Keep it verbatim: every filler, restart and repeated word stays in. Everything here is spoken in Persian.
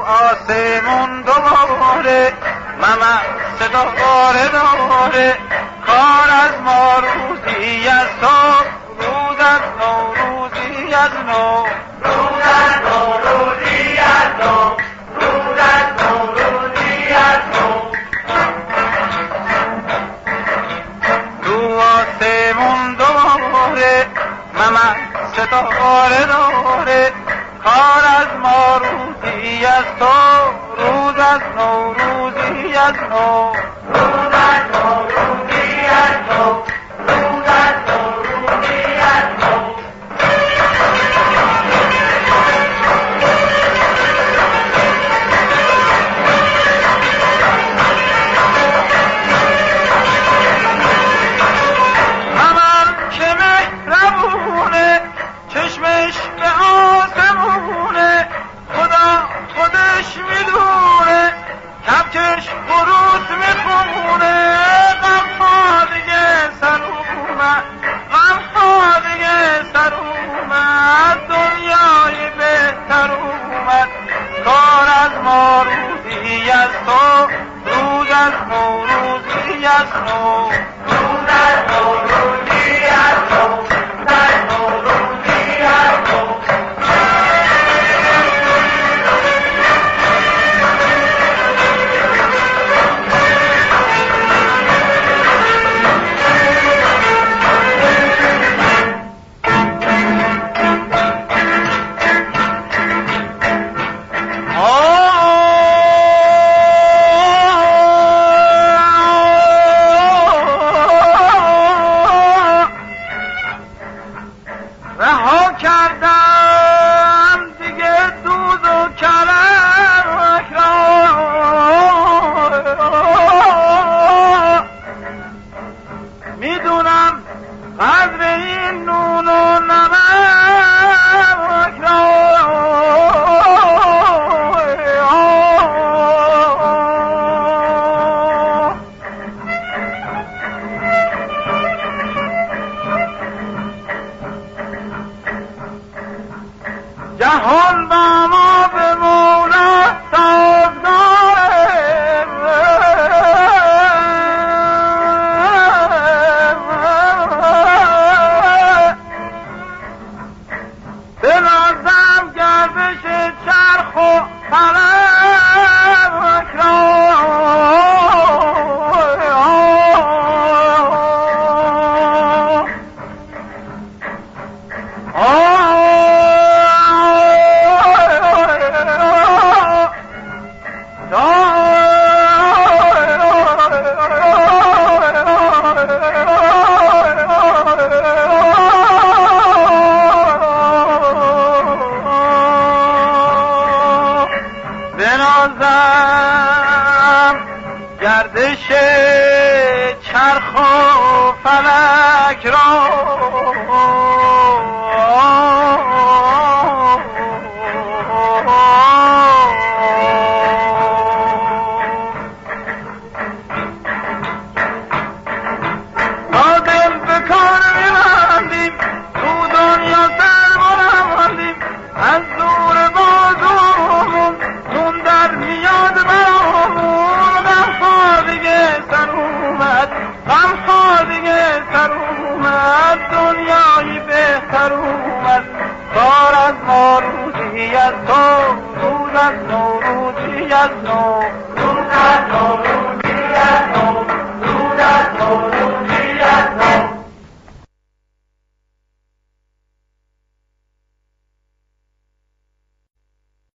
آسمون دوباره ممه ستاره داره کار از ما روزی از تو روز از نو روزی از نو روز از نو روزی از نو روز از نو روزی از نو تو آسمون دوباره ممه ستاره داره کار از ما روزی از تو روز از نو روزی از نو روز از نو روزی از نو روز از نو روزی از نو ممن که مهربونه چشمش به آسمونه خدا خودش میدونه کبکش خروس میخونه غمها دیگه سر اومد غمها دیگه سر اومد دنیای بهتر اومد کار از ما روزی از تو روز از نو روزی از نو روز از نو روزی از نو روز از نو روزی از نو رها کردم دیگه دود و کلک را میدونم قدر این نون و نمک را جهان با ما به مولا سازگاره به نازم گردش چرخ و فلک را بنازم گردش چرخ و فلک را تا دل به کار میبندیم تو دنیا سر بلندیم از دور بازومون نون در میاد برامون غمها دیگه سر اومد غمها دیگه سر اومد دنیایی بهتر اومد کار از ما روزی از تو روز از نو روزی از نو